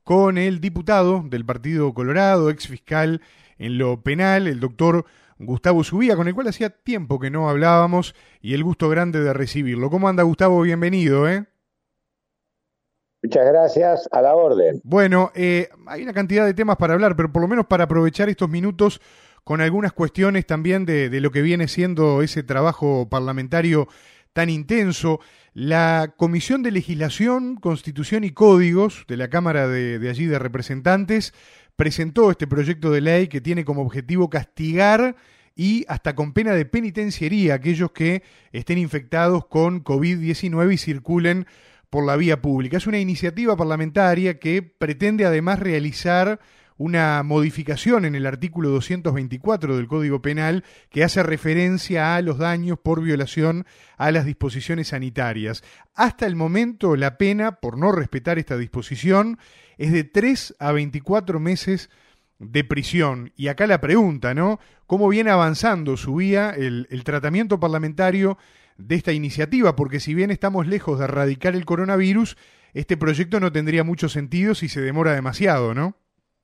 con el diputado del Partido Colorado, ex fiscal en lo penal, el doctor Gustavo Subía, con el cual hacía tiempo que no hablábamos y el gusto grande de recibirlo. ¿Cómo anda, Gustavo? Bienvenido, ¿eh? Muchas gracias, a la orden. Bueno, hay una cantidad de temas para hablar, pero por lo menos para aprovechar estos minutos con algunas cuestiones también de lo que viene siendo ese trabajo parlamentario tan intenso. La Comisión de Legislación, Constitución y Códigos de la Cámara de allí de Representantes presentó este proyecto de ley que tiene como objetivo castigar y hasta con pena de penitenciaría a aquellos que estén infectados con COVID-19 y circulen por la vía pública. Es una iniciativa parlamentaria que pretende además realizar una modificación en el artículo 224 del Código Penal que hace referencia a los daños por violación a las disposiciones sanitarias. Hasta el momento, la pena por no respetar esta disposición es de 3 a 24 meses de prisión. Y acá la pregunta, ¿no? ¿Cómo viene avanzando, Subía, el tratamiento parlamentario de esta iniciativa? Porque si bien estamos lejos de erradicar el coronavirus, este proyecto no tendría mucho sentido si se demora demasiado, ¿no?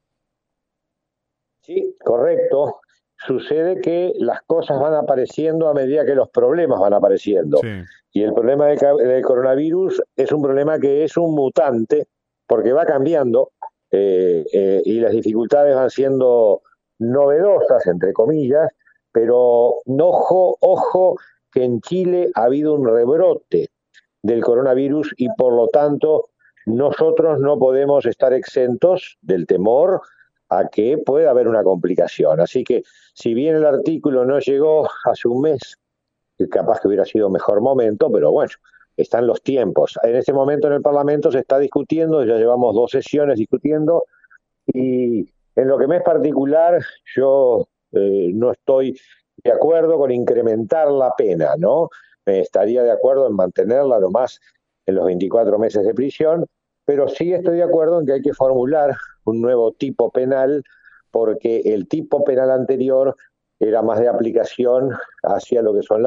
Sí, correcto. Sucede que las cosas van apareciendo a medida que los problemas van apareciendo. Sí. Y el problema del coronavirus es un problema que es un mutante porque va cambiando y las dificultades van siendo novedosas, entre comillas, pero ojo que en Chile ha habido un rebrote del coronavirus y por lo tanto nosotros no podemos estar exentos del temor a que pueda haber una complicación. Así que si bien el artículo no llegó hace un mes, capaz que hubiera sido mejor momento, pero bueno, están los tiempos. En este momento en el Parlamento se está discutiendo, ya llevamos 2 sesiones discutiendo, y en lo que me es particular, yo no estoy de acuerdo con incrementar la pena, ¿no? Estaría de acuerdo en mantenerla nomás en los 24 meses de prisión, pero sí estoy de acuerdo en que hay que formular un nuevo tipo penal, porque el tipo penal anterior era más de aplicación hacia lo que son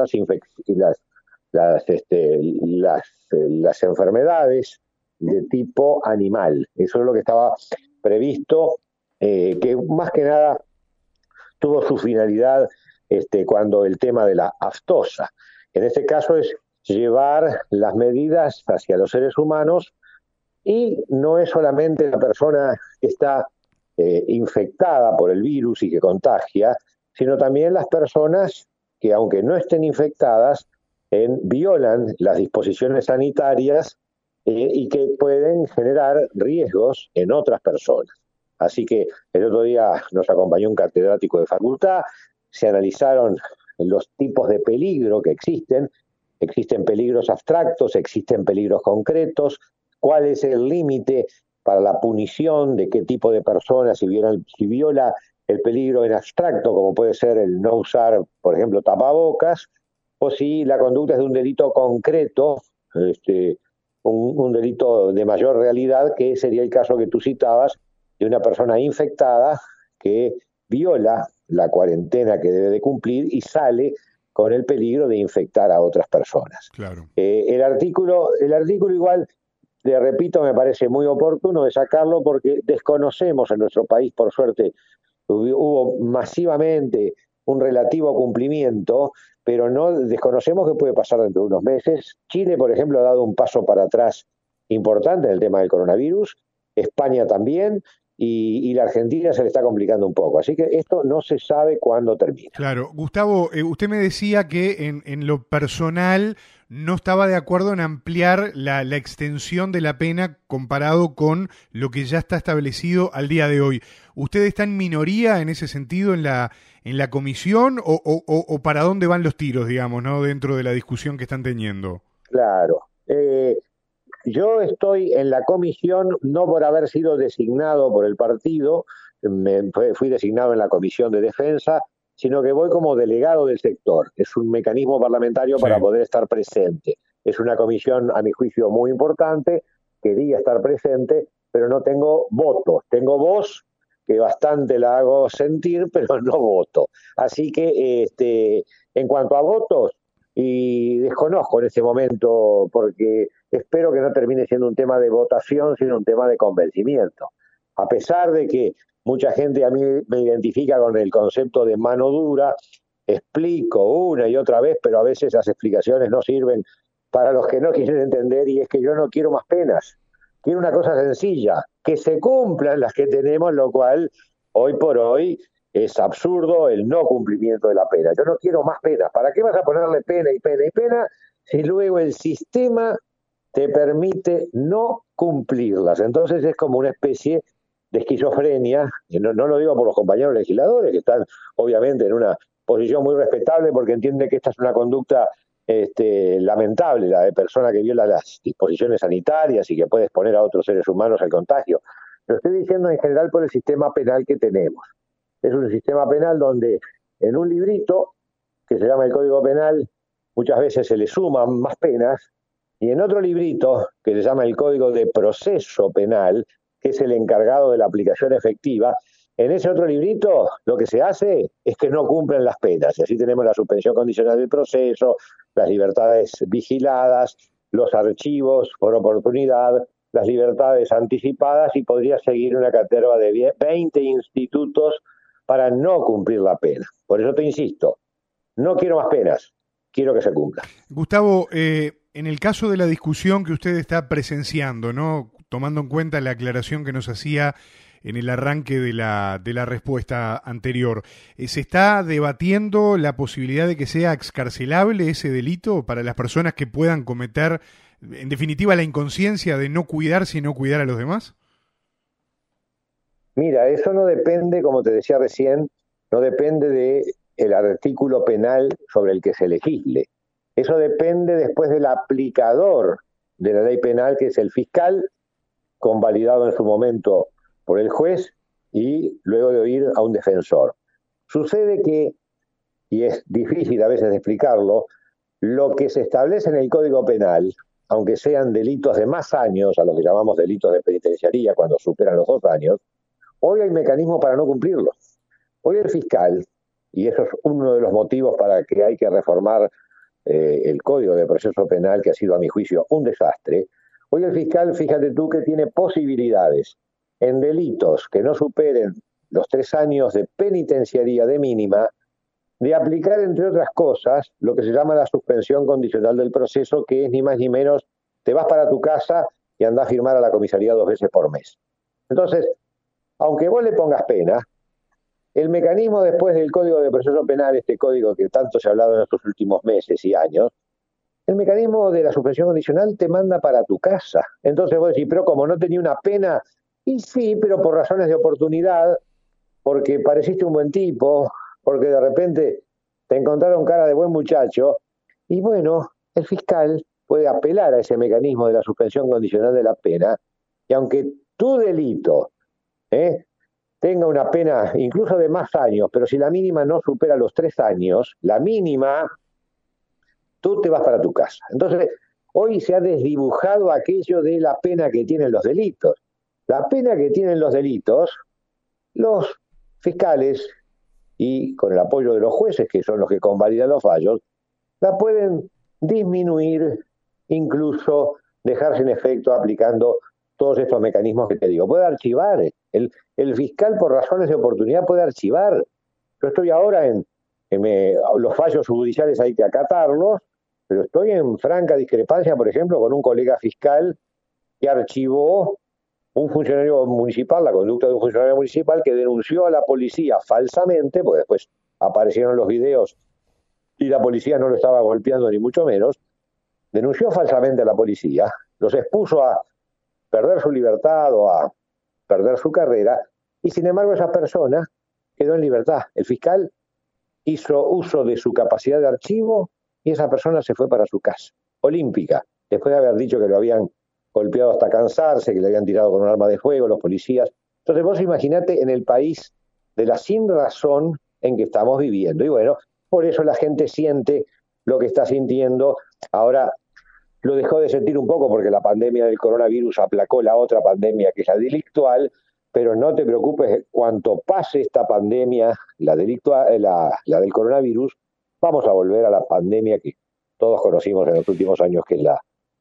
las enfermedades de tipo animal. Eso es lo que estaba previsto, que más que nada tuvo su finalidad cuando el tema de la aftosa. En este caso es llevar las medidas hacia los seres humanos y no es solamente la persona que está infectada por el virus y que contagia, sino también las personas que, aunque no estén infectadas, violan las disposiciones sanitarias y que pueden generar riesgos en otras personas. Así que el otro día nos acompañó un catedrático de facultad, se analizaron los tipos de peligro que existen peligros abstractos, existen peligros concretos, cuál es el límite para la punición de qué tipo de personas si viola el peligro en abstracto, como puede ser el no usar, por ejemplo, tapabocas, o si la conducta es de un delito concreto, un delito de mayor realidad, que sería el caso que tú citabas, de una persona infectada que viola la cuarentena que debe de cumplir y sale con el peligro de infectar a otras personas. Claro. El artículo igual, le repito, me parece muy oportuno de sacarlo porque desconocemos en nuestro país, por suerte, hubo masivamente un relativo cumplimiento, pero no desconocemos qué puede pasar dentro de unos meses. Chile, por ejemplo, ha dado un paso para atrás importante en el tema del coronavirus, España también, y la Argentina se le está complicando un poco. Así que esto no se sabe cuándo termina. Claro. Gustavo, usted me decía que en lo personal no estaba de acuerdo en ampliar la extensión de la pena comparado con lo que ya está establecido al día de hoy. ¿Usted está en minoría en ese sentido en la comisión o para dónde van los tiros, digamos, ¿no? Dentro de la discusión que están teniendo? Claro. Yo estoy en la comisión no por haber sido designado por el partido, fui designado en la comisión de defensa, sino que voy como delegado del sector. Es un mecanismo parlamentario para poder estar presente. Es una comisión, a mi juicio, muy importante. Quería estar presente, pero no tengo votos. Tengo voz, que bastante la hago sentir, pero no voto. Así que en cuanto a votos, y desconozco en este momento, porque espero que no termine siendo un tema de votación, sino un tema de convencimiento. A pesar de que mucha gente a mí me identifica con el concepto de mano dura, explico una y otra vez, pero a veces las explicaciones no sirven para los que no quieren entender, y es que yo no quiero más penas. Quiero una cosa sencilla, que se cumplan las que tenemos, lo cual hoy por hoy es absurdo el no cumplimiento de la pena. Yo no quiero más penas. ¿Para qué vas a ponerle pena y pena y pena si luego el sistema te permite no cumplirlas? Entonces es como una especie de esquizofrenia, y no lo digo por los compañeros legisladores, que están obviamente en una posición muy respetable porque entienden que esta es una conducta lamentable, la de persona que viola las disposiciones sanitarias y que puede exponer a otros seres humanos al contagio. Lo estoy diciendo en general por el sistema penal que tenemos. Es un sistema penal donde en un librito que se llama el Código Penal muchas veces se le suman más penas, y en otro librito que se llama el Código de Proceso Penal, que es el encargado de la aplicación efectiva, en ese otro librito lo que se hace es que no cumplen las penas, y así tenemos la suspensión condicional del proceso, las libertades vigiladas, los archivos por oportunidad, las libertades anticipadas, y podría seguir una caterva de 20 institutos para no cumplir la pena. Por eso te insisto, no quiero más penas, quiero que se cumpla. Gustavo, en el caso de la discusión que usted está presenciando, ¿no? Tomando en cuenta la aclaración que nos hacía en el arranque de la respuesta anterior, ¿se está debatiendo la posibilidad de que sea excarcelable ese delito para las personas que puedan cometer, en definitiva, la inconsciencia de no cuidarse y no cuidar a los demás? Mira, eso no depende, como te decía recién, no depende del artículo penal sobre el que se legisle. Eso depende después del aplicador de la ley penal, que es el fiscal, convalidado en su momento por el juez y luego de oír a un defensor. Sucede que, y es difícil a veces de explicarlo, lo que se establece en el Código Penal, aunque sean delitos de más años, a los que llamamos delitos de penitenciaría cuando superan los 2 años, hoy hay mecanismos para no cumplirlo. Hoy el fiscal, y eso es uno de los motivos para que hay que reformar el Código de Proceso Penal, que ha sido a mi juicio un desastre, hoy el fiscal, fíjate tú, que tiene posibilidades en delitos que no superen los 3 años de penitenciaría de mínima, de aplicar, entre otras cosas, lo que se llama la suspensión condicional del proceso, que es ni más ni menos, te vas para tu casa y andás a firmar a la comisaría 2 veces por mes. Entonces, aunque vos le pongas pena, el mecanismo después del Código de Proceso Penal, este código que tanto se ha hablado en estos últimos meses y años, el mecanismo de la suspensión condicional te manda para tu casa. Entonces vos decís, pero como no tenía una pena, y sí, pero por razones de oportunidad, porque pareciste un buen tipo, porque de repente te encontraron cara de buen muchacho, y bueno, el fiscal puede apelar a ese mecanismo de la suspensión condicional de la pena, y aunque tu delito tenga una pena incluso de más años, pero si la mínima no supera los 3 años, la mínima, tú te vas para tu casa. Entonces, hoy se ha desdibujado aquello de la pena que tienen los delitos. La pena que tienen los delitos, los fiscales, y con el apoyo de los jueces, que son los que convalidan los fallos, la pueden disminuir, incluso dejar sin efecto aplicando todos estos mecanismos que te digo. Puede archivar, el fiscal por razones de oportunidad puede archivar. Yo estoy ahora los fallos judiciales hay que acatarlos, pero estoy en franca discrepancia, por ejemplo, con un colega fiscal que archivó un funcionario municipal, la conducta de un funcionario municipal que denunció a la policía falsamente, porque después aparecieron los videos y la policía no lo estaba golpeando ni mucho menos, denunció falsamente a la policía, los expuso a perder su libertad o a perder su carrera, y sin embargo esa persona quedó en libertad. El fiscal hizo uso de su capacidad de archivo y esa persona se fue para su casa, olímpica, después de haber dicho que lo habían golpeado hasta cansarse, que le habían tirado con un arma de fuego los policías. Entonces vos imaginate en el país de la sin razón en que estamos viviendo. Y bueno, por eso la gente siente lo que está sintiendo. Ahora lo dejó de sentir un poco porque la pandemia del coronavirus aplacó la otra pandemia, que es la delictual, pero no te preocupes, cuanto pase esta pandemia, la del coronavirus, vamos a volver a la pandemia que todos conocimos en los últimos años, que es la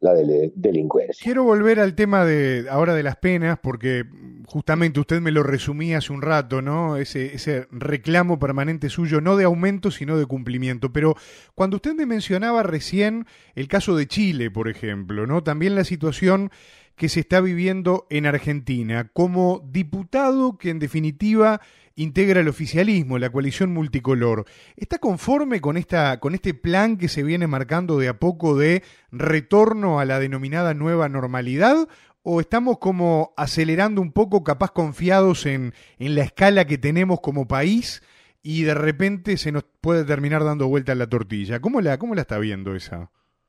la delincuencia. Quiero volver al tema de ahora de las penas, porque justamente usted me lo resumía hace un rato, ¿no? Ese reclamo permanente suyo, no de aumento, sino de cumplimiento. Pero cuando usted me mencionaba recién el caso de Chile, por ejemplo, ¿no? También la situación que se está viviendo en Argentina, como diputado que en definitiva integra el oficialismo, la coalición multicolor. ¿Está conforme con este plan que se viene marcando de a poco de retorno a la denominada nueva normalidad? ¿O estamos como acelerando un poco, capaz confiados en la escala que tenemos como país y de repente se nos puede terminar dando vuelta la tortilla? ¿Cómo la está viendo esa?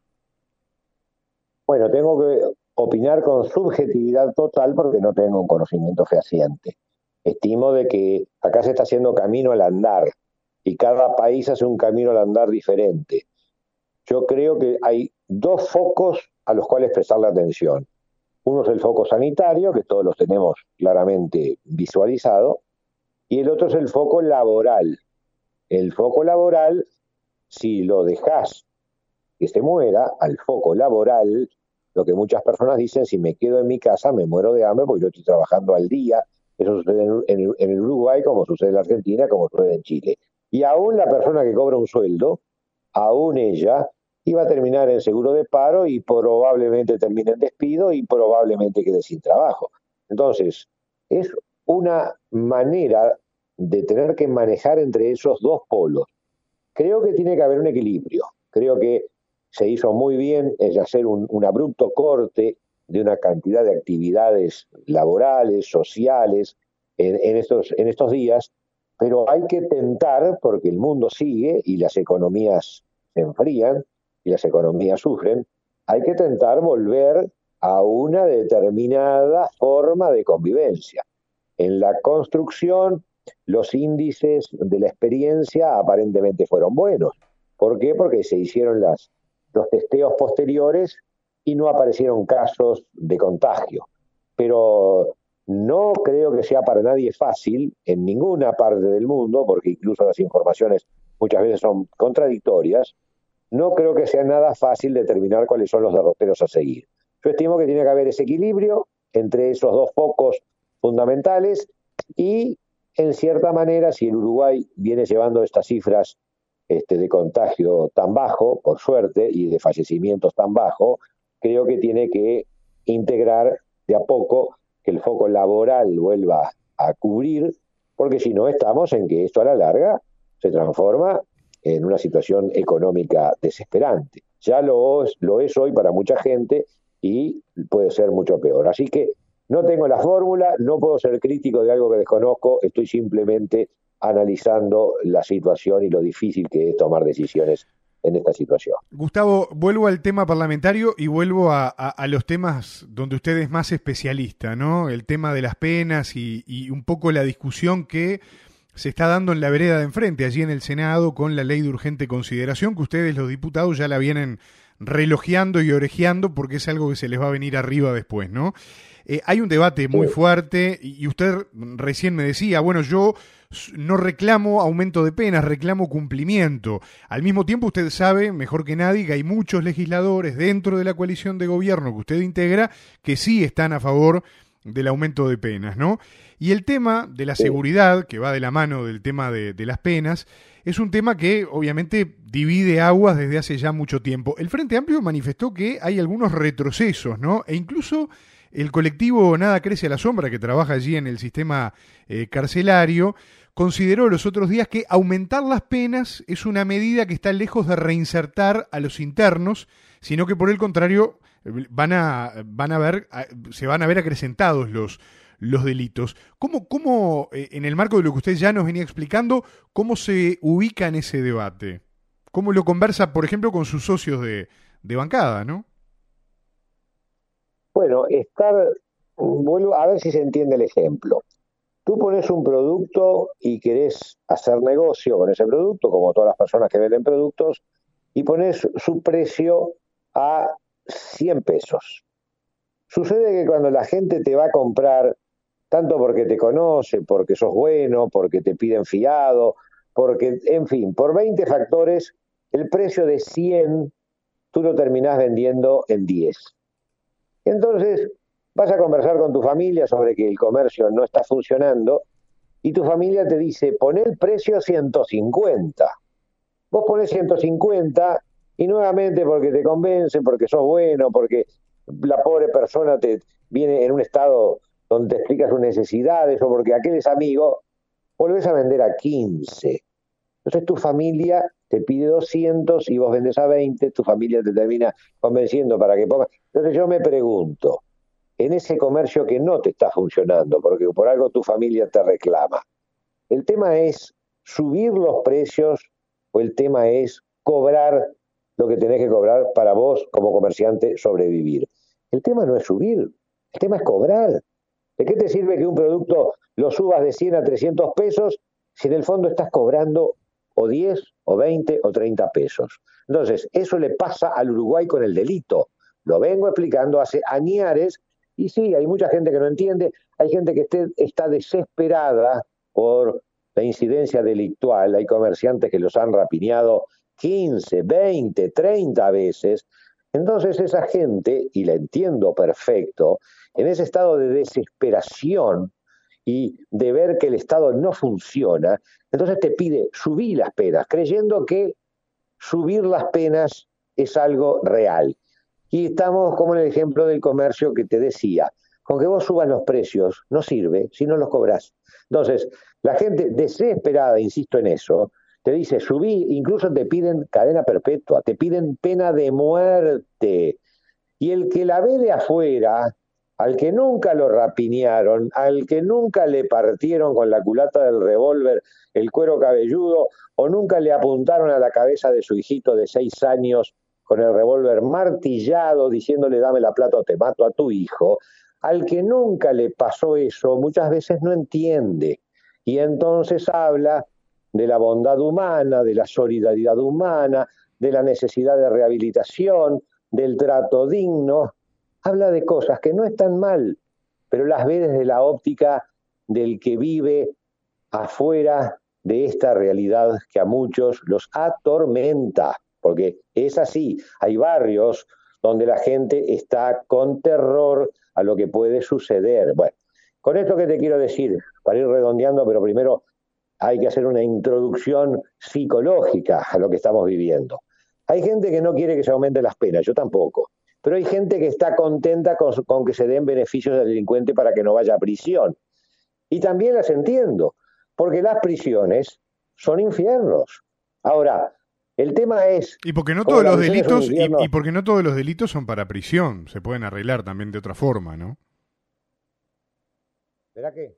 Bueno, tengo que opinar con subjetividad total porque no tengo un conocimiento fehaciente. Estimo de que acá se está haciendo camino al andar y cada país hace un camino al andar diferente. Yo creo que hay dos focos a los cuales prestarle atención. Uno es el foco sanitario, que todos los tenemos claramente visualizado, y el otro es el foco laboral. El foco laboral, si lo dejás que se muera, al foco laboral, lo que muchas personas dicen, si me quedo en mi casa me muero de hambre porque yo estoy trabajando al día. Eso sucede en el Uruguay, como sucede en la Argentina, como sucede en Chile. Y aún la persona que cobra un sueldo, aún ella, iba a terminar en seguro de paro y probablemente termine en despido y probablemente quede sin trabajo. Entonces, es una manera de tener que manejar entre esos dos polos. Creo que tiene que haber un equilibrio. Creo que se hizo muy bien es hacer un abrupto corte de una cantidad de actividades laborales, sociales, en estos días, pero hay que tentar, porque el mundo sigue y las economías se enfrían y las economías sufren, hay que tentar volver a una determinada forma de convivencia. En la construcción, los índices de la experiencia aparentemente fueron buenos. ¿Por qué? Porque se hicieron los testeos posteriores y no aparecieron casos de contagio. Pero no creo que sea para nadie fácil en ninguna parte del mundo, porque incluso las informaciones muchas veces son contradictorias, no creo que sea nada fácil determinar cuáles son los derroteros a seguir. Yo estimo que tiene que haber ese equilibrio entre esos dos focos fundamentales y, en cierta manera, si el Uruguay viene llevando estas cifras de contagio tan bajo, por suerte, y de fallecimientos tan bajo, creo que tiene que integrar de a poco que el foco laboral vuelva a cubrir, porque si no estamos en que esto a la larga se transforma en una situación económica desesperante. Ya lo es hoy para mucha gente y puede ser mucho peor. Así que no tengo la fórmula, no puedo ser crítico de algo que desconozco, estoy simplemente analizando la situación y lo difícil que es tomar decisiones en esta situación. Gustavo, vuelvo al tema parlamentario y vuelvo a los temas donde usted es más especialista, ¿no? El tema de las penas y un poco la discusión que se está dando en la vereda de enfrente, allí en el Senado, con la ley de urgente consideración, que ustedes los diputados ya la vienen relojeando y orejeando porque es algo que se les va a venir arriba después, ¿no? Hay un debate muy fuerte y usted recién me decía, bueno, yo no reclamo aumento de penas, reclamo cumplimiento. Al mismo tiempo usted sabe, mejor que nadie, que hay muchos legisladores dentro de la coalición de gobierno que usted integra que sí están a favor del aumento de penas, ¿no? Y el tema de la seguridad, que va de la mano del tema de las penas, es un tema que obviamente divide aguas desde hace ya mucho tiempo. El Frente Amplio manifestó que hay algunos retrocesos, ¿no? E incluso el colectivo Nada Crece a la Sombra, que trabaja allí en el sistema carcelario, consideró los otros días que aumentar las penas es una medida que está lejos de reinsertar a los internos, sino que por el contrario se van a ver acrecentados los delitos. ¿Cómo en el marco de lo que usted ya nos venía explicando, cómo se ubica en ese debate? ¿Cómo lo conversa, por ejemplo, con sus socios de bancada, no? Bueno, vuelvo a ver si se entiende el ejemplo. Tú pones un producto y querés hacer negocio con ese producto, como todas las personas que venden productos, y pones su precio a 100 pesos. Sucede que cuando la gente te va a comprar, tanto porque te conoce, porque sos bueno, porque te piden fiado, porque, en fin, por 20 factores, el precio de 100 tú lo terminás vendiendo en 10. Entonces, vas a conversar con tu familia sobre que el comercio no está funcionando y tu familia te dice, pon el precio 150. Vos ponés 150 y nuevamente porque te convence, porque sos bueno, porque la pobre persona te viene en un estado donde te explica sus necesidades o porque aquel es amigo, volvés a vender a 15. Entonces tu familia te pide 200 y vos vendes a 20, tu familia te termina convenciendo para que pongas. Entonces yo me pregunto, en ese comercio que no te está funcionando, porque por algo tu familia te reclama, ¿el tema es subir los precios o el tema es cobrar lo que tenés que cobrar para vos como comerciante sobrevivir? El tema no es subir, el tema es cobrar. ¿De qué te sirve que un producto lo subas de 100 a 300 pesos si en el fondo estás cobrando o 10 o 20 o 30 pesos? Entonces, eso le pasa al Uruguay con el delito. Lo vengo explicando hace añares y sí, hay mucha gente que no entiende, hay gente que está desesperada por la incidencia delictual, hay comerciantes que los han rapiñado 15, 20, 30 veces. Entonces esa gente, y la entiendo perfecto, en ese estado de desesperación y de ver que el Estado no funciona, entonces te pide subir las penas, creyendo que subir las penas es algo real. Y estamos como en el ejemplo del comercio que te decía, con que vos subas los precios no sirve si no los cobras. Entonces, la gente desesperada, insisto en eso, te dice subí, incluso te piden cadena perpetua, te piden pena de muerte. Y el que la ve de afuera, al que nunca lo rapiñaron, al que nunca le partieron con la culata del revólver el cuero cabelludo, o nunca le apuntaron a la cabeza de su hijito de 6 años con el revólver martillado, diciéndole dame la plata o te mato a tu hijo, al que nunca le pasó eso, muchas veces no entiende. Y entonces habla de la bondad humana, de la solidaridad humana, de la necesidad de rehabilitación, del trato digno, habla de cosas que no están mal, pero las ve desde la óptica del que vive afuera de esta realidad que a muchos los atormenta, porque es así, hay barrios donde la gente está con terror a lo que puede suceder. Bueno, con esto que te quiero decir, para ir redondeando, pero primero hay que hacer una introducción psicológica a lo que estamos viviendo. Hay gente que no quiere que se aumenten las penas, yo tampoco. Pero hay gente que está contenta con que se den beneficios al delincuente para que no vaya a prisión. Y también las entiendo, porque las prisiones son infiernos. Ahora, el tema es... Y porque no todos los delitos, y porque no todos los delitos son para prisión, se pueden arreglar también de otra forma, ¿no? ¿Verá qué?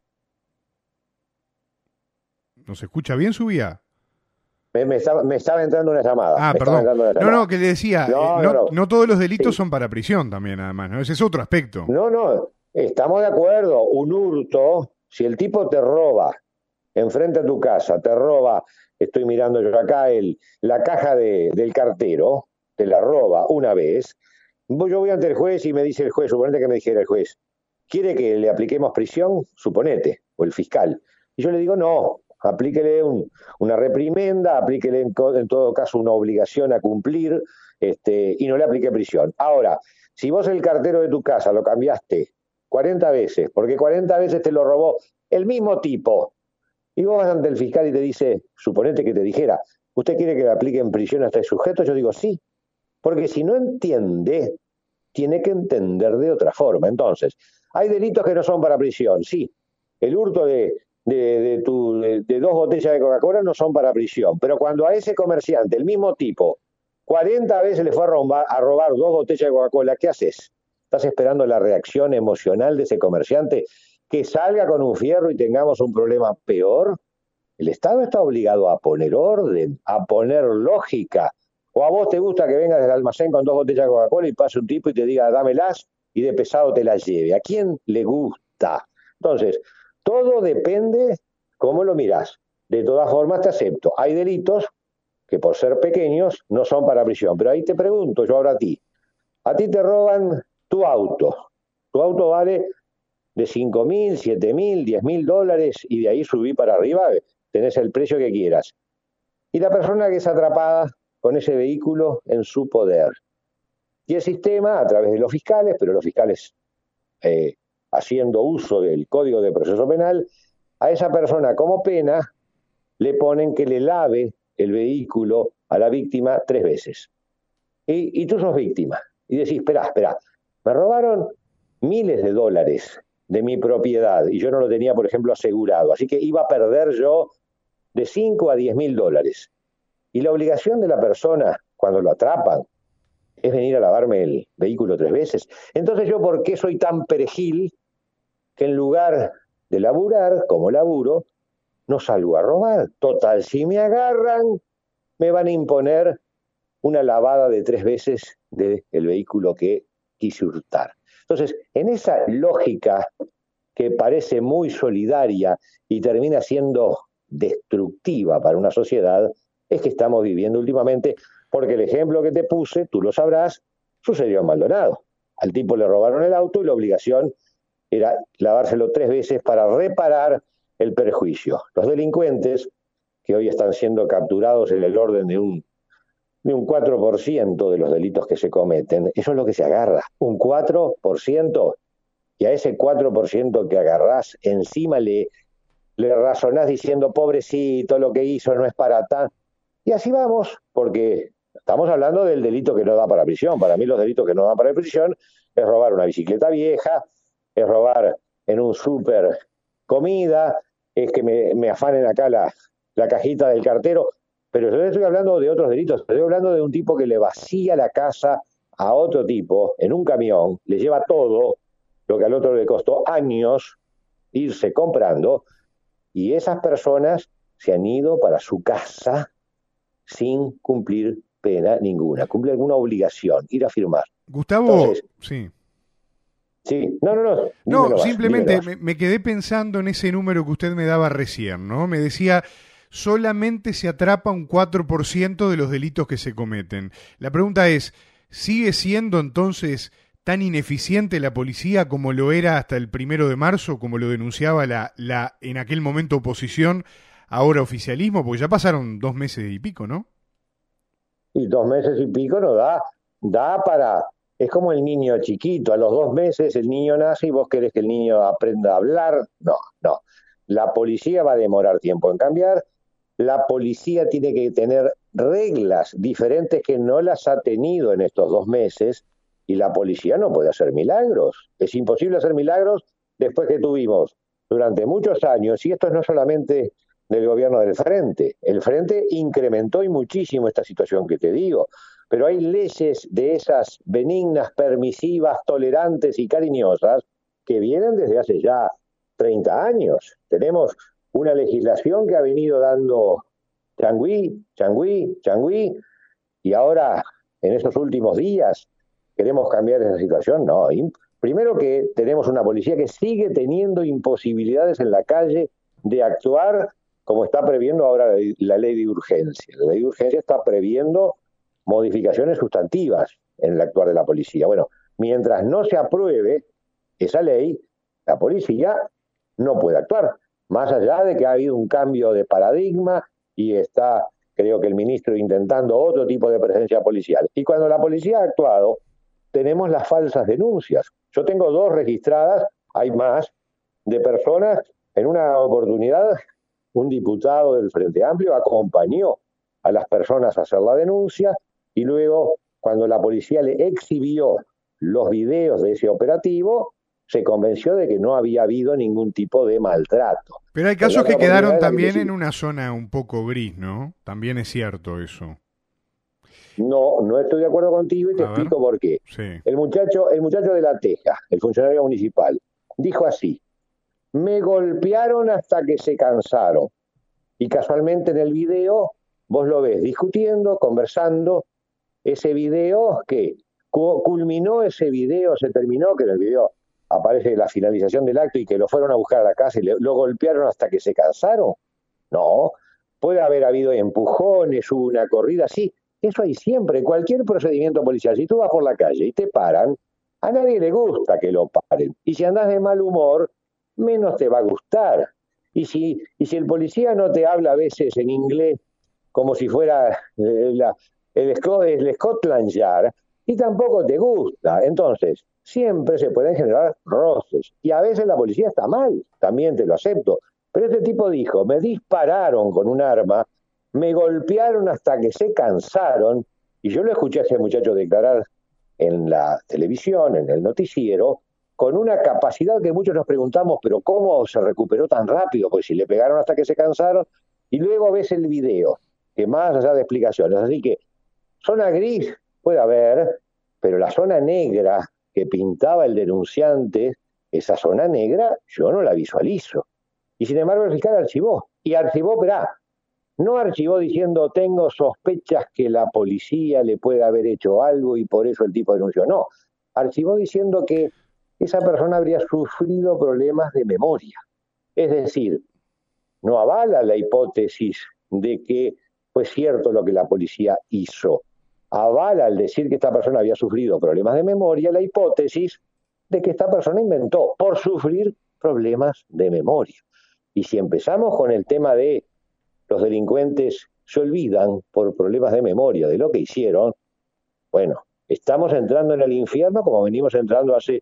¿Nos escucha bien, Subía? Me estaba entrando una llamada. Ah, perdón. No, que le decía, no todos los delitos sí. son para prisión también, además, ¿no? Ese es otro aspecto. No, estamos de acuerdo. Un hurto, si el tipo te roba enfrente a tu casa, te roba, estoy mirando yo acá, la caja del cartero, te la roba una vez, yo voy ante el juez y me dice el juez, suponete que me dijera el juez, ¿quiere que le apliquemos prisión? Suponete, o el fiscal. Y yo le digo, no, aplíquele una reprimenda, aplíquele en todo caso una obligación a cumplir, y no le aplique prisión. Ahora, si vos el cartero de tu casa lo cambiaste 40 veces, porque 40 veces te lo robó el mismo tipo, y vos vas ante el fiscal y te dice, suponete que te dijera, ¿usted quiere que le apliquen prisión a este sujeto? Yo digo, sí, porque si no entiende, tiene que entender de otra forma. Entonces, hay delitos que no son para prisión, sí. El hurto de 2 botellas de Coca-Cola no son para prisión, pero cuando a ese comerciante, el mismo tipo, 40 veces le fue a robar 2 botellas de Coca-Cola, ¿qué haces? ¿Estás esperando la reacción emocional de ese comerciante? ¿Que salga con un fierro y tengamos un problema peor? El Estado está obligado a poner orden, a poner lógica. ¿O a vos te gusta que vengas del almacén con 2 botellas de Coca-Cola y pase un tipo y te diga dámelas y de pesado te las lleve? ¿A quién le gusta? Entonces, todo depende cómo lo mirás. De todas formas te acepto. Hay delitos que por ser pequeños no son para prisión. Pero ahí te pregunto yo ahora a ti te roban tu auto. Tu auto vale de $5.000, $7.000, $10.000 y de ahí subí para arriba, tenés el precio que quieras. Y la persona que es atrapada con ese vehículo en su poder. Y el sistema, a través de los fiscales, pero los fiscales haciendo uso del Código de Proceso Penal, a esa persona como pena le ponen que le lave el vehículo a la víctima 3 veces. Y tú sos víctima. Y decís, espera, me robaron miles de dólares de mi propiedad y yo no lo tenía, por ejemplo, asegurado. Así que iba a perder yo de 5 a 10 mil dólares. Y la obligación de la persona, cuando lo atrapan, es venir a lavarme el vehículo 3 veces. Entonces yo, ¿por qué soy tan perejil que en lugar de laburar, como laburo, no salgo a robar? Total, si me agarran, me van a imponer una lavada de 3 veces del vehículo que quise hurtar. Entonces, en esa lógica que parece muy solidaria y termina siendo destructiva para una sociedad, es que estamos viviendo últimamente, porque el ejemplo que te puse, tú lo sabrás, sucedió en Maldonado. Al tipo le robaron el auto y la obligación era lavárselo 3 veces para reparar el perjuicio. Los delincuentes, que hoy están siendo capturados en el orden de un 4% de los delitos que se cometen, eso es lo que se agarra, un 4%, y a ese 4% que agarrás, encima le razonás diciendo, pobrecito, lo que hizo no es para tan. Y así vamos, porque estamos hablando del delito que no da para prisión. Para mí los delitos que no dan para prisión es robar una bicicleta vieja, es robar en un súper comida, es que me afanen acá la cajita del cartero. Pero yo estoy hablando de otros delitos, estoy hablando de un tipo que le vacía la casa a otro tipo en un camión, le lleva todo lo que al otro le costó años irse comprando, y esas personas se han ido para su casa sin cumplir pena ninguna, cumplir alguna obligación, ir a firmar. Gustavo, Entonces, sí. Sí, no, No, simplemente me quedé pensando en ese número que usted me daba recién, ¿no? Me decía, solamente se atrapa un 4% de los delitos que se cometen. La pregunta es, ¿sigue siendo entonces tan ineficiente la policía como lo era hasta el 1 de marzo, como lo denunciaba la en aquel momento oposición, ahora oficialismo? Porque ya pasaron 2 meses y pico, ¿no? Y 2 meses y pico no da para. Es como el niño chiquito, a los 2 meses el niño nace y vos querés que el niño aprenda a hablar. No. La policía va a demorar tiempo en cambiar. La policía tiene que tener reglas diferentes que no las ha tenido en estos 2 meses, y la policía no puede hacer milagros. Es imposible hacer milagros después que tuvimos durante muchos años, y esto no solamente del gobierno del Frente. El Frente incrementó y muchísimo esta situación que te digo, pero hay leyes de esas benignas, permisivas, tolerantes y cariñosas que vienen desde hace ya 30 años. Tenemos una legislación que ha venido dando changüí, y ahora, en esos últimos días, queremos cambiar esa situación. No, primero que tenemos una policía que sigue teniendo imposibilidades en la calle de actuar como está previendo ahora la ley de urgencia. La ley de urgencia está previendo modificaciones sustantivas en el actuar de la policía. Bueno, mientras no se apruebe esa ley, la policía no puede actuar, más allá de que ha habido un cambio de paradigma y está, creo que el ministro, intentando otro tipo de presencia policial. Y cuando la policía ha actuado, tenemos las falsas denuncias. Yo tengo 2 registradas, hay más, de personas. En una oportunidad, un diputado del Frente Amplio acompañó a las personas a hacer la denuncia, y luego, cuando la policía le exhibió los videos de ese operativo, se convenció de que no había habido ningún tipo de maltrato. Pero hay casos que quedaron también en una zona un poco gris, ¿no? También es cierto eso. No estoy de acuerdo contigo, y te explico por qué. Sí. El muchacho de La Teja, el funcionario municipal, dijo así: me golpearon hasta que se cansaron. Y casualmente en el video vos lo ves discutiendo, conversando. Ese video que culminó, ese video se terminó, que en el video aparece la finalización del acto y que lo fueron a buscar a la casa y lo golpearon hasta que se cansaron. No, puede haber habido empujones, una corrida, sí, eso hay siempre, en cualquier procedimiento policial. Si tú vas por la calle y te paran, a nadie le gusta que lo paren, y si andás de mal humor, menos te va a gustar. Y si el policía no te habla a veces en inglés como si fuera el Scotland Yard y tampoco te gusta. Entonces, siempre se pueden generar roces. Y a veces la policía está mal, también te lo acepto. Pero este tipo dijo, me dispararon con un arma, me golpearon hasta que se cansaron, y yo lo escuché a ese muchacho declarar en la televisión, en el noticiero, con una capacidad que muchos nos preguntamos, pero ¿cómo se recuperó tan rápido? Pues si le pegaron hasta que se cansaron, y luego ves el video, que más allá de explicaciones. Así que zona gris puede haber, pero la zona negra que pintaba el denunciante, esa zona negra, yo no la visualizo. Y sin embargo el fiscal archivó. Y archivó, verá, no archivó diciendo tengo sospechas que la policía le puede haber hecho algo y por eso el tipo denunció. No, archivó diciendo que esa persona habría sufrido problemas de memoria. Es decir, no avala la hipótesis de que fue cierto lo que la policía hizo. Avala al decir que esta persona había sufrido problemas de memoria la hipótesis de que esta persona inventó por sufrir problemas de memoria. Y si empezamos con el tema de los delincuentes se olvidan por problemas de memoria de lo que hicieron, bueno, estamos entrando en el infierno como venimos entrando hace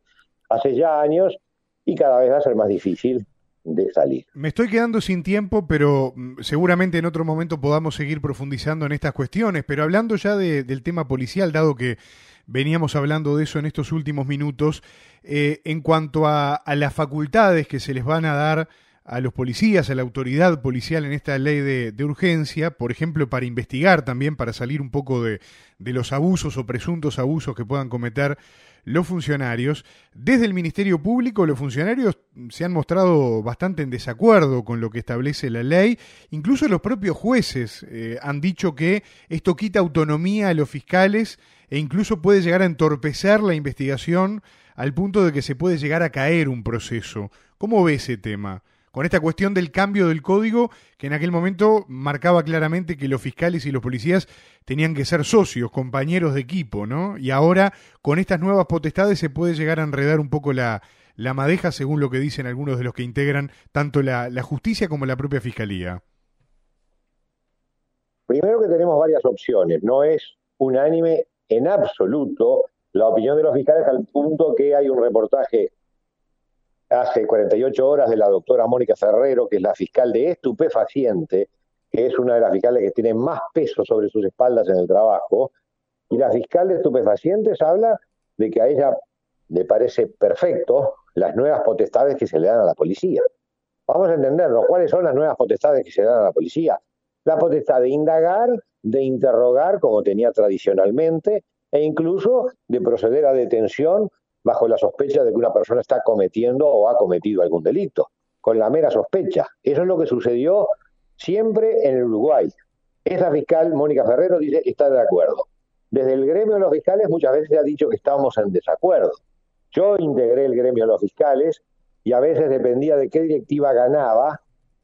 ya años y cada vez va a ser más difícil de salir. Me estoy quedando sin tiempo, pero seguramente en otro momento podamos seguir profundizando en estas cuestiones. Pero hablando ya del tema policial, dado que veníamos hablando de eso en estos últimos minutos, en cuanto a las facultades que se les van a dar a los policías, a la autoridad policial en esta ley de urgencia, por ejemplo, para investigar también, para salir un poco de los abusos o presuntos abusos que puedan cometer los funcionarios. Desde el Ministerio Público, los funcionarios se han mostrado bastante en desacuerdo con lo que establece la ley. Incluso los propios jueces han dicho que esto quita autonomía a los fiscales e incluso puede llegar a entorpecer la investigación al punto de que se puede llegar a caer un proceso. ¿Cómo ve ese tema? Con esta cuestión del cambio del código, que en aquel momento marcaba claramente que los fiscales y los policías tenían que ser socios, compañeros de equipo, ¿no? Y ahora, con estas nuevas potestades, se puede llegar a enredar un poco la madeja, según lo que dicen algunos de los que integran tanto la justicia como la propia fiscalía. Primero que tenemos varias opciones, no es unánime en absoluto la opinión de los fiscales al punto que hay un reportaje hace 48 horas de la doctora Mónica Ferrero, que es la fiscal de estupefaciente, que es una de las fiscales que tiene más peso sobre sus espaldas en el trabajo, y la fiscal de estupefacientes habla de que a ella le parece perfecto las nuevas potestades que se le dan a la policía. Vamos a entendernos, ¿cuáles son las nuevas potestades que se le dan a la policía? La potestad de indagar, de interrogar, como tenía tradicionalmente, e incluso de proceder a detención bajo la sospecha de que una persona está cometiendo o ha cometido algún delito, con la mera sospecha. Eso es lo que sucedió siempre en el Uruguay. Esa fiscal, Mónica Ferrero, dice que está de acuerdo. Desde el gremio de los fiscales muchas veces se ha dicho que estábamos en desacuerdo. Yo integré el gremio de los fiscales y a veces dependía de qué directiva ganaba,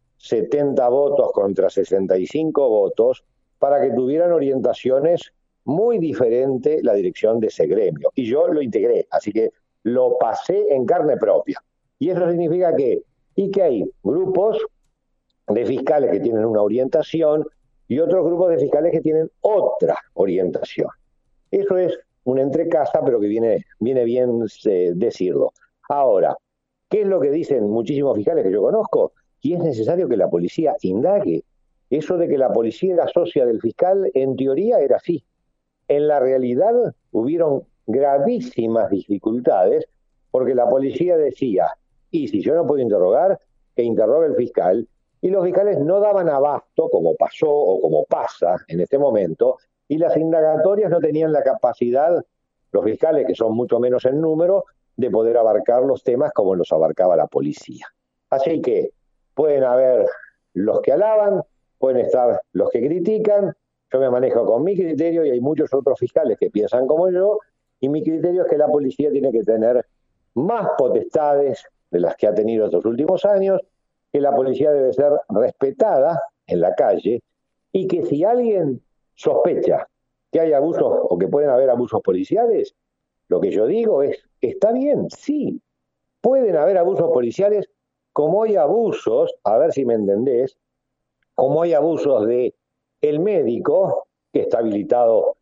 70 votos contra 65 votos, para que tuvieran orientaciones muy diferente la dirección de ese gremio. Y yo lo integré, así que lo pasé en carne propia. Y eso significa que hay grupos de fiscales que tienen una orientación y otros grupos de fiscales que tienen otra orientación. Eso es una entrecasa, pero que viene bien decirlo. Ahora, ¿qué es lo que dicen muchísimos fiscales que yo conozco? Y es necesario que la policía indague. Eso de que la policía era socia del fiscal, en teoría era así. En la realidad hubieron gravísimas dificultades porque la policía decía, y si yo no puedo interrogar, que interrogue el fiscal, y los fiscales no daban abasto, como pasó o como pasa en este momento, y las indagatorias no tenían la capacidad, los fiscales, que son mucho menos en número, de poder abarcar los temas como los abarcaba la policía. Así que pueden haber los que alaban, pueden estar los que critican. Yo me manejo con mi criterio y hay muchos otros fiscales que piensan como yo, y mi criterio es que la policía tiene que tener más potestades de las que ha tenido estos últimos años, que la policía debe ser respetada en la calle y que si alguien sospecha que hay abusos o que pueden haber abusos policiales, lo que yo digo es, está bien, sí, pueden haber abusos policiales, como hay abusos, a ver si me entendés, como hay abusos de el médico, que está habilitado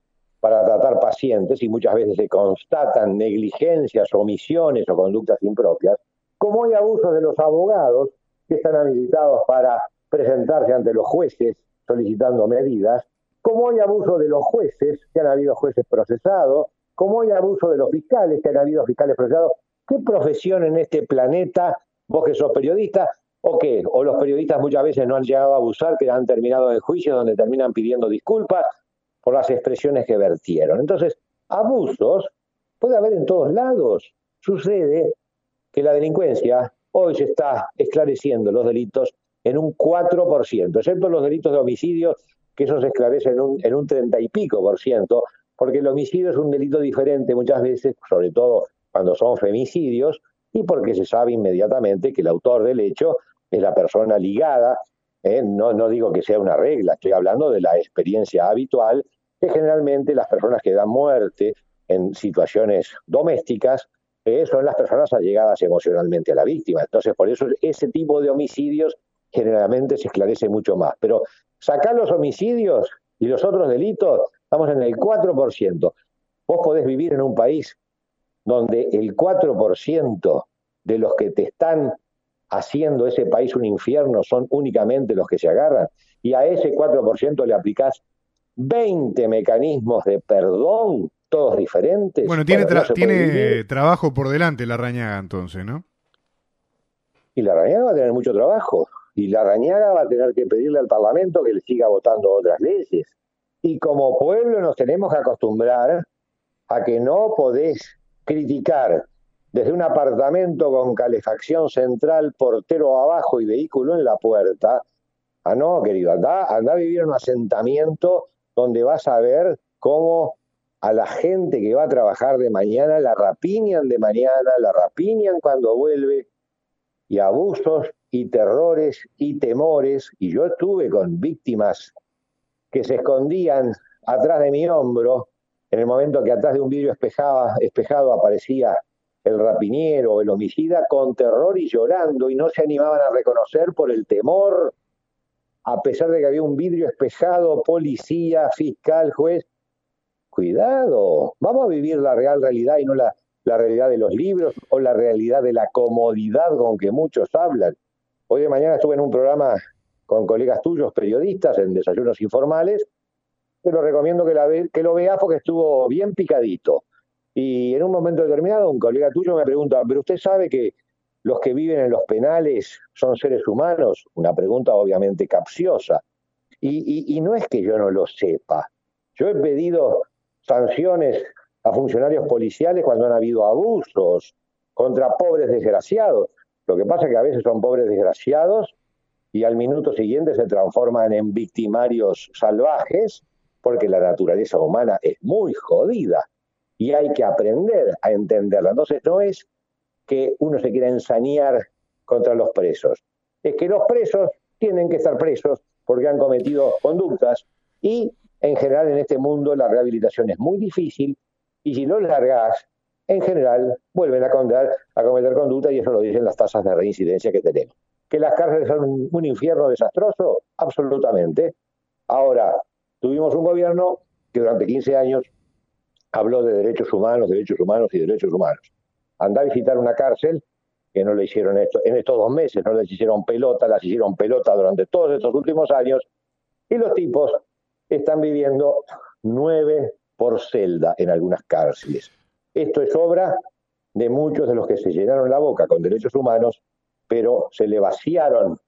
para tratar pacientes y muchas veces se constatan negligencias, omisiones o conductas impropias, como hay abusos de los abogados que están habilitados para presentarse ante los jueces solicitando medidas, como hay abuso de los jueces, que han habido jueces procesados, como hay abuso de los fiscales, que han habido fiscales procesados. ¿Qué profesión en este planeta, vos que sos periodista, o qué? O los periodistas muchas veces no han llegado a abusar, que han terminado en juicios donde terminan pidiendo disculpas por las expresiones que vertieron. Entonces, abusos puede haber en todos lados. Sucede que la delincuencia hoy se está esclareciendo los delitos en un 4%, excepto los delitos de homicidio, que eso se esclarece en un 30 y pico por ciento, porque el homicidio es un delito diferente muchas veces, sobre todo cuando son femicidios, y porque se sabe inmediatamente que el autor del hecho es la persona ligada, no digo que sea una regla, estoy hablando de la experiencia habitual, que generalmente las personas que dan muerte en situaciones domésticas son las personas allegadas emocionalmente a la víctima. Entonces, por eso ese tipo de homicidios generalmente se esclarece mucho más. Pero sacar los homicidios y los otros delitos, estamos en el 4%. Vos podés vivir en un país donde el 4% de los que te están haciendo ese país un infierno son únicamente los que se agarran, y a ese 4% le aplicás 20 mecanismos de perdón, todos diferentes. Bueno, tiene trabajo por delante Larrañaga entonces, ¿no? Y Larrañaga va a tener mucho trabajo, y Larrañaga va a tener que pedirle al Parlamento que le siga votando otras leyes. Y como pueblo nos tenemos que acostumbrar a que no podés criticar desde un apartamento con calefacción central, portero abajo y vehículo en la puerta. Ah, no, querido, anda a vivir en un asentamiento donde vas a ver cómo a la gente que va a trabajar de mañana la rapiñan de mañana, la rapiñan cuando vuelve, y abusos y terrores y temores. Y yo estuve con víctimas que se escondían atrás de mi hombro en el momento que atrás de un vidrio espejado aparecía el rapiñero o el homicida, con terror y llorando, y no se animaban a reconocer por el temor, a pesar de que había un vidrio espejado, policía, fiscal, juez. Cuidado, vamos a vivir la real realidad y no la realidad de los libros o la realidad de la comodidad con que muchos hablan. Hoy de mañana estuve en un programa con colegas tuyos, periodistas, en Desayunos Informales. Te lo recomiendo que lo veas porque estuvo bien picadito. Y en un momento determinado un colega tuyo me pregunta, ¿pero usted sabe que los que viven en los penales son seres humanos? Una pregunta obviamente capciosa. Y no es que yo no lo sepa. Yo he pedido sanciones a funcionarios policiales cuando han habido abusos contra pobres desgraciados. Lo que pasa es que a veces son pobres desgraciados y al minuto siguiente se transforman en victimarios salvajes, porque la naturaleza humana es muy jodida y hay que aprender a entenderla. Entonces no es que uno se quiera ensañar contra los presos, es que los presos tienen que estar presos porque han cometido conductas, y en general en este mundo la rehabilitación es muy difícil, y si los largás, en general vuelven a cometer conductas, y eso lo dicen las tasas de reincidencia que tenemos. ¿Que las cárceles son un infierno desastroso? Absolutamente. Ahora, tuvimos un gobierno que durante 15 años habló de derechos humanos y derechos humanos. Andá a visitar una cárcel, que no le hicieron esto en estos 2 meses, no les hicieron pelota, las hicieron pelota durante todos estos últimos años, y los tipos están viviendo 9 por celda en algunas cárceles. Esto es obra de muchos de los que se llenaron la boca con derechos humanos, pero se le vaciaron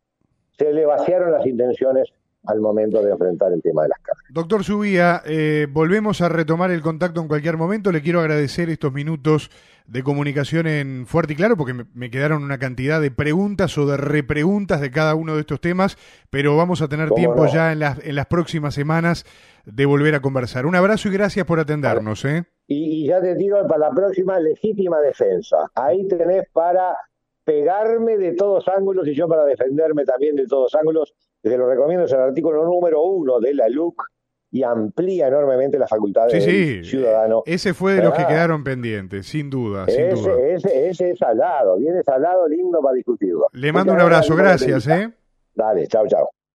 las intenciones al momento de enfrentar el tema de las cárceles. Doctor Subía, volvemos a retomar el contacto en cualquier momento. Le quiero agradecer estos minutos de comunicación en Fuerte y Claro, porque me quedaron una cantidad de preguntas o de repreguntas de cada uno de estos temas, pero vamos a tener tiempo ya en las próximas semanas de volver a conversar. Un abrazo y gracias por atendernos. Y ya te tiro para la próxima legítima defensa. Ahí tenés para pegarme de todos ángulos y yo para defenderme también de todos ángulos. Te lo recomiendo, es el artículo número 1 de la LUC y amplía enormemente las facultades del ciudadano. Ese fue de los que quedaron pendientes, sin duda. Ese es salado, viene salado, lindo para discutirlo. Le mando un abrazo, gracias. Dale, chau.